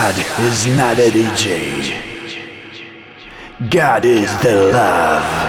God is not a DJ. God is the love.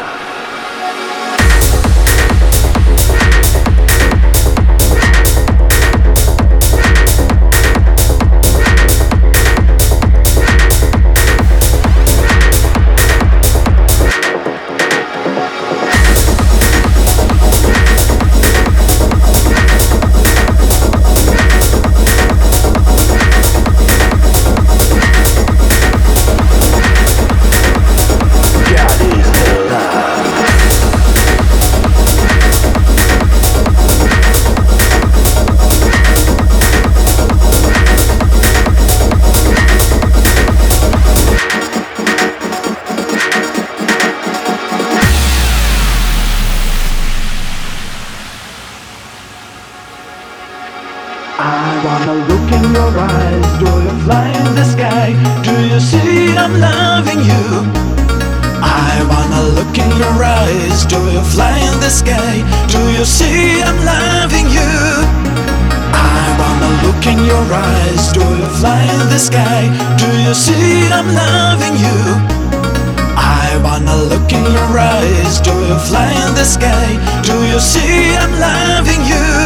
I wanna look in your eyes. Do you fly in the sky? Do you see I'm loving you? I wanna look in your eyes. Do you fly in the sky? Do you see I'm loving you? I wanna look in your eyes. Do you fly in the sky? Do you see I'm loving you? I wanna look in your eyes. Do you fly in the sky? Do you see I'm loving you?